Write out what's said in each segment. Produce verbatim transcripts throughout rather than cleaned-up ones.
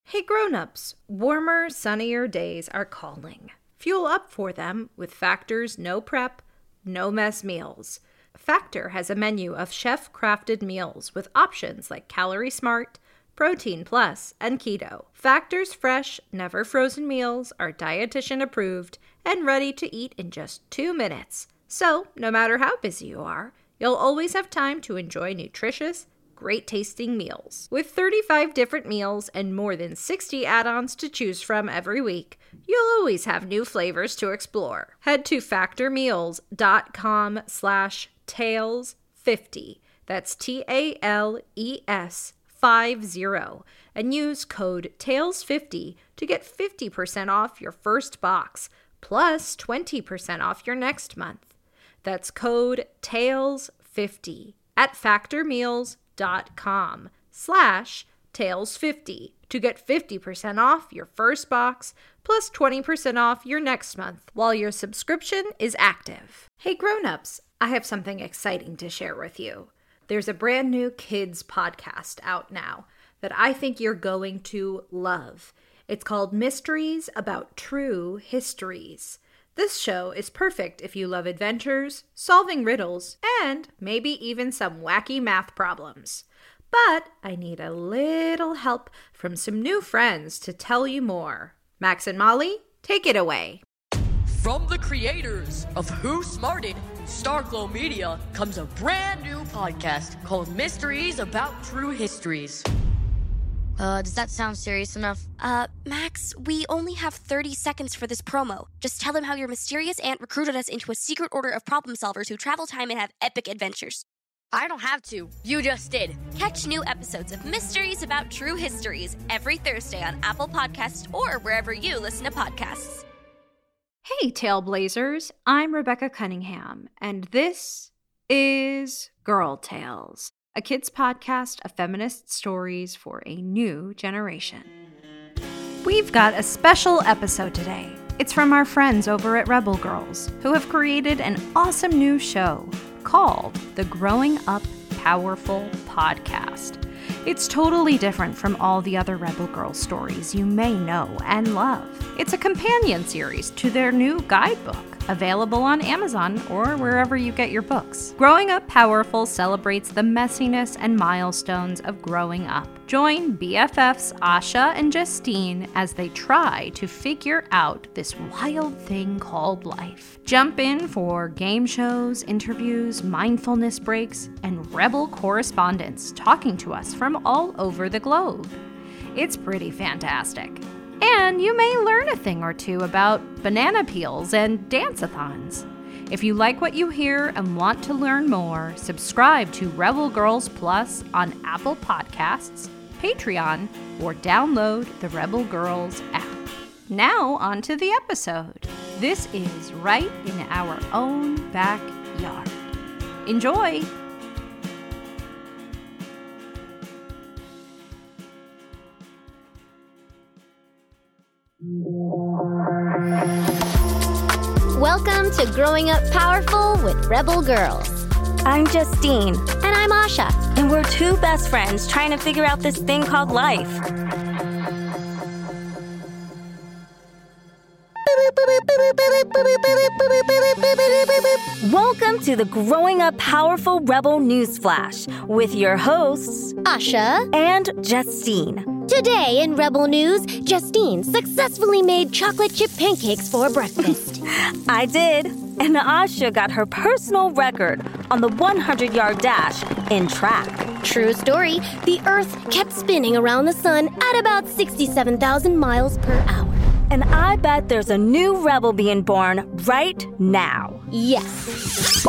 Hey grown-ups, warmer, sunnier days are calling. Fuel up for them with Factor's no prep, no mess meals. Factor has a menu of chef-crafted meals with options like Calorie Smart, Protein Plus, and Keto. Factor's fresh, never frozen meals are dietitian approved and ready to eat in just two minutes. So, no matter how busy you are, you'll always have time to enjoy nutritious, great-tasting meals. With thirty-five different meals and more than sixty add-ons to choose from every week, you'll always have new flavors to explore. Head to factormeals.com slash tales50, that's T A L E S five zero, and use code tales fifty to get fifty percent off your first box, plus twenty percent off your next month. That's code tales fifty at factormeals.com dot com slash tales fifty to get fifty percent off your first box plus twenty percent off your next month while your subscription is active. Hey grown-ups, I have something exciting to share with you. There's a brand new kids podcast out now that I think you're going to love. It's called Mysteries About True Histories. This show is perfect if you love adventures, solving riddles, and maybe even some wacky math problems. But I need a little help from some new friends to tell you more. Max and Molly, take it away. From the creators of Who Smarted, Starglow Media, comes a brand new podcast called Mysteries About True Histories. Uh, does that sound serious enough? Uh, Max, we only have thirty seconds for this promo. Just tell them how your mysterious aunt recruited us into a secret order of problem solvers who travel time and have epic adventures. I don't have to. You just did. Catch new episodes of Mysteries About True Histories every Thursday on Apple Podcasts or wherever you listen to podcasts. Hey, Tailblazers, I'm Rebecca Cunningham, and this is Girl Tales, a kids' podcast of feminist stories for a new generation. We've got a special episode today. It's from our friends over at Rebel Girls, who have created an awesome new show called the Growing Up Powerful Podcast. It's totally different from all the other Rebel Girls stories you may know and love. It's a companion series to their new guidebook, available on Amazon or wherever you get your books. Growing Up Powerful celebrates the messiness and milestones of growing up. Join B F Fs Asha and Justine as they try to figure out this wild thing called life. Jump in for game shows, interviews, mindfulness breaks, and Rebel correspondents talking to us from all over the globe. It's pretty fantastic. And you may learn a thing or two about banana peels and dance-a-thons. If you like what you hear and want to learn more, subscribe to Rebel Girls Plus on Apple Podcasts, Patreon, or download the Rebel Girls app. Now on to the episode. This is right in our own backyard. Enjoy! Welcome to Growing Up Powerful with Rebel Girls. I'm Justine. And I'm Asha. And we're two best friends trying to figure out this thing called life. Welcome to the Growing Up Powerful Rebel News Flash with your hosts, Asha and Justine. Today in Rebel News, Justine successfully made chocolate chip pancakes for breakfast. I did. And Asha got her personal record on the hundred-yard dash in track. True story. The Earth kept spinning around the sun at about sixty-seven thousand miles per hour. And I bet there's a new rebel being born right now. Yes.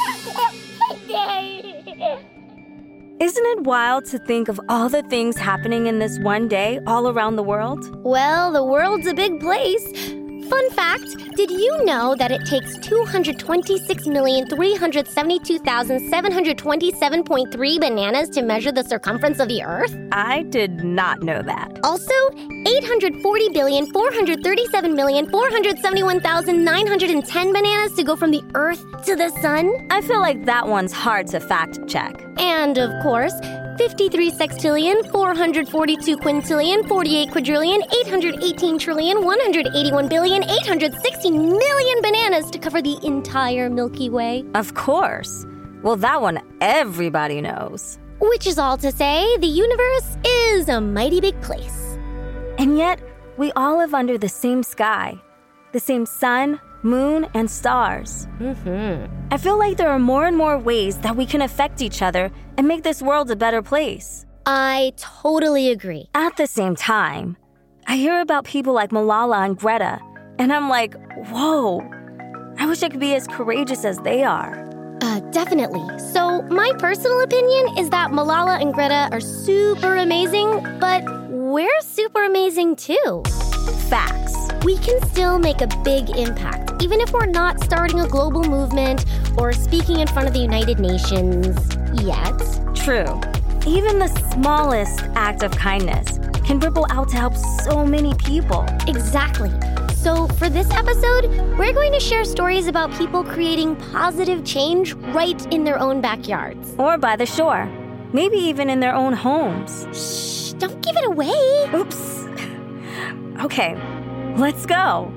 Isn't it wild to think of all the things happening in this one day all around the world? Well, the world's a big place. Fun fact, did you know that it takes two hundred twenty-six million, three hundred seventy-two thousand, seven hundred twenty-seven point three bananas to measure the circumference of the Earth? I did not know that. Also, eight hundred forty billion, four hundred thirty-seven million, four hundred seventy-one thousand, nine hundred ten bananas to go from the Earth to the Sun? I feel like that one's hard to fact check. And, of course, fifty-three sextillion, four hundred forty-two quintillion, forty-eight quadrillion, eight hundred eighteen trillion, one hundred eighty-one billion, eight hundred sixty million bananas to cover the entire Milky Way? Of course. Well, that one everybody knows. Which is all to say, the universe is a mighty big place. And yet, we all live under the same sky, the same sun, moon, and stars. Mm-hmm. I feel like there are more and more ways that we can affect each other and make this world a better place. I totally agree. At the same time, I hear about people like Malala and Greta, and I'm like, whoa, I wish I could be as courageous as they are. Uh, definitely. So my personal opinion is that Malala and Greta are super amazing, but we're super amazing too. Facts. We can still make a big impact, even if we're not starting a global movement or speaking in front of the United Nations yet. True. Even the smallest act of kindness can ripple out to help so many people. Exactly. So for this episode, we're going to share stories about people creating positive change right in their own backyards. Or by the shore. Maybe even in their own homes. Shh, don't give it away. Oops. Okay, let's go.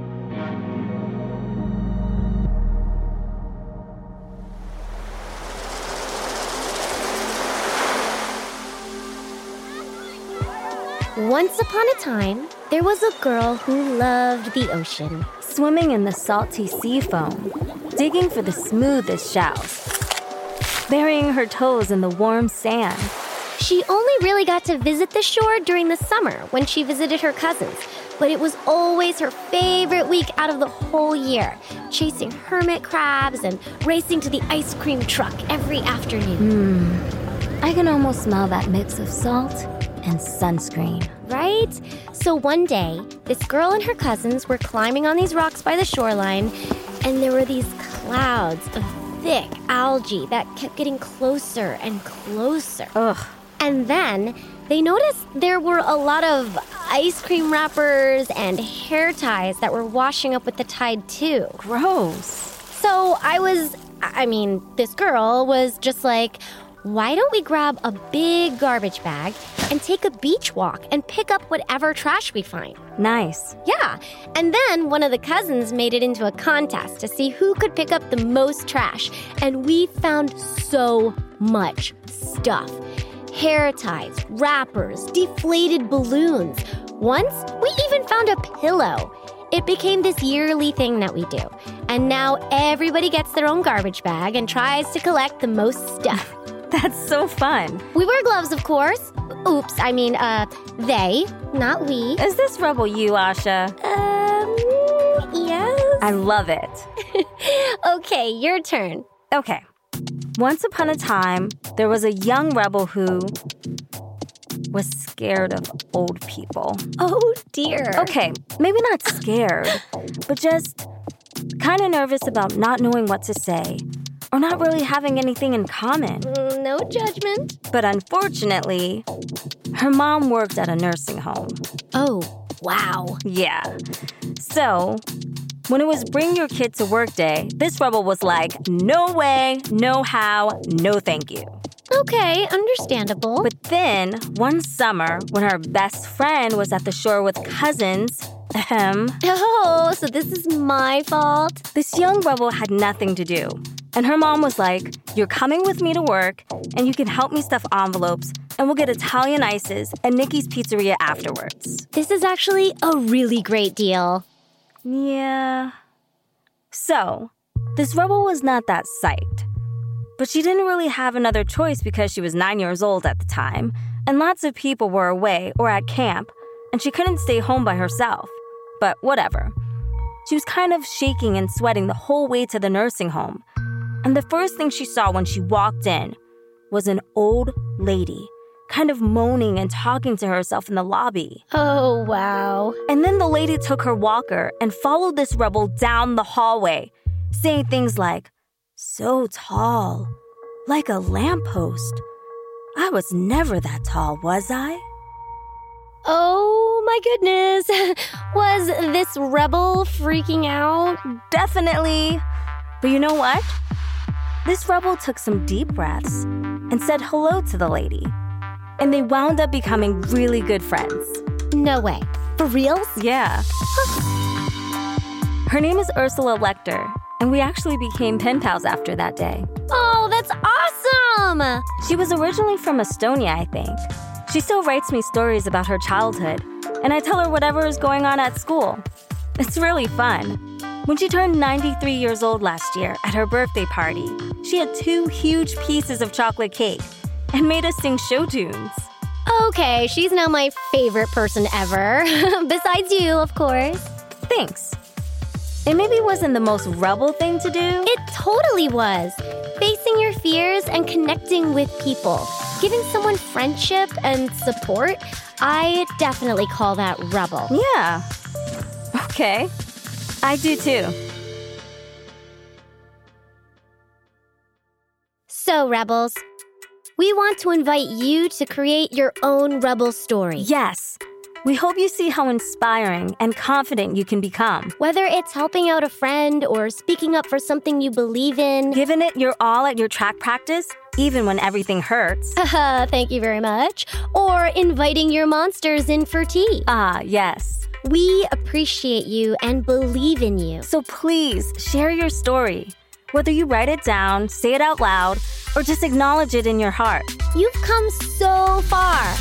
Once upon a time, there was a girl who loved the ocean. Swimming in the salty sea foam, digging for the smoothest shells, burying her toes in the warm sand. She only really got to visit the shore during the summer when she visited her cousins, but it was always her favorite week out of the whole year, chasing hermit crabs and racing to the ice cream truck every afternoon. Mmm, I can almost smell that mix of salt and sunscreen. Right? So one day, this girl and her cousins were climbing on these rocks by the shoreline, and there were these clouds of thick algae that kept getting closer and closer. Ugh. And then they noticed there were a lot of ice cream wrappers and hair ties that were washing up with the tide too. Gross. So I was, I mean, this girl was just like, why don't we grab a big garbage bag and take a beach walk and pick up whatever trash we find? Nice. Yeah. And then one of the cousins made it into a contest to see who could pick up the most trash. And we found so much stuff. Hair ties, wrappers, deflated balloons. Once, we even found a pillow. It became this yearly thing that we do. And now everybody gets their own garbage bag and tries to collect the most stuff. That's so fun. We wear gloves, of course. Oops, I mean, uh, they, not we. Is this rebel you, Asha? Um, yes. I love it. Okay, your turn. Okay. Once upon a time, there was a young rebel who was scared of old people. Oh, dear. Okay, maybe not scared, but just kind of nervous about not knowing what to say or not really having anything in common. Mm, no judgment. But unfortunately, her mom worked at a nursing home. Oh, wow. Yeah. So, when it was bring your kid to work day, this rebel was like, no way, no how, no thank you. Okay, understandable. But then, one summer, when her best friend was at the shore with cousins, ahem. Oh, so this is my fault? This young rebel had nothing to do. And her mom was like, you're coming with me to work, and you can help me stuff envelopes, and we'll get Italian ices at Nikki's Pizzeria afterwards. This is actually a really great deal. Yeah. So, this rebel was not that psyched. But she didn't really have another choice because she was nine years old at the time, and lots of people were away or at camp, and she couldn't stay home by herself. But whatever. She was kind of shaking and sweating the whole way to the nursing home. And the first thing she saw when she walked in was an old lady, kind of moaning and talking to herself in the lobby. Oh, wow. And then the lady took her walker and followed this rebel down the hallway, saying things like, so tall, like a lamppost. I was never that tall, was I? Oh, my goodness. Was this rebel freaking out? Definitely. But you know what? This rebel took some deep breaths and said hello to the lady. And they wound up becoming really good friends. No way. For reals? Yeah. Her name is Ursula Lecter, and we actually became pen pals after that day. Oh, that's awesome! She was originally from Estonia, I think. She still writes me stories about her childhood, and I tell her whatever is going on at school. It's really fun. When she turned ninety-three years old last year at her birthday party, she had two huge pieces of chocolate cake and made us sing show tunes. Okay, she's now my favorite person ever. Besides you, of course. Thanks. It maybe wasn't the most rebel thing to do. It totally was. Facing your fears and connecting with people. Giving someone friendship and support, I definitely call that rebel. Yeah. Okay. I do too. So, Rebels, we want to invite you to create your own rebel story. Yes. We hope you see how inspiring and confident you can become. Whether it's helping out a friend or speaking up for something you believe in. Giving it your all at your track practice, even when everything hurts. Haha, thank you very much. Or inviting your monsters in for tea. Ah, yes. We appreciate you and believe in you. So please, share your story. Whether you write it down, say it out loud, or just acknowledge it in your heart. You've come so far.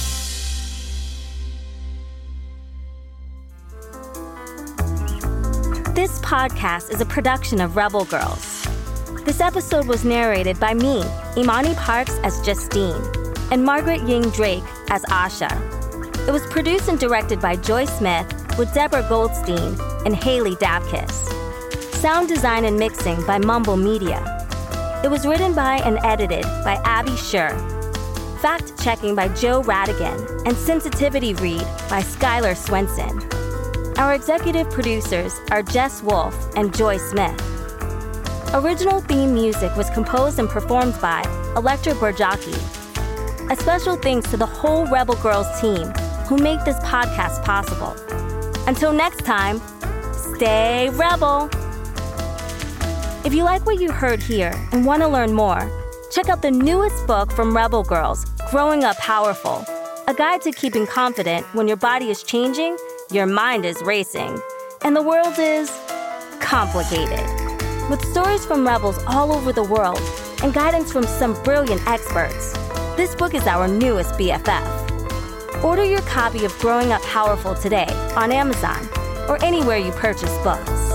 This podcast is a production of Rebel Girls. This episode was narrated by me, Imani Parks as Justine, and Margaret Ying Drake as Asha. It was produced and directed by Joy Smith with Deborah Goldstein and Haley Dabkis. Sound design and mixing by Mumble Media. It was written by and edited by Abby Scher. Fact-checking by Joe Radigan and sensitivity read by Skylar Swenson. Our executive producers are Jess Wolf and Joy Smith. Original theme music was composed and performed by Electra Borjaki. A special thanks to the whole Rebel Girls team who make this podcast possible. Until next time, stay Rebel! If you like what you heard here and want to learn more, check out the newest book from Rebel Girls, Growing Up Powerful, a guide to keeping confident when your body is changing, your mind is racing, and the world is complicated. With stories from rebels all over the world and guidance from some brilliant experts, this book is our newest B F F. Order your copy of Growing Up Powerful today on Amazon or anywhere you purchase books.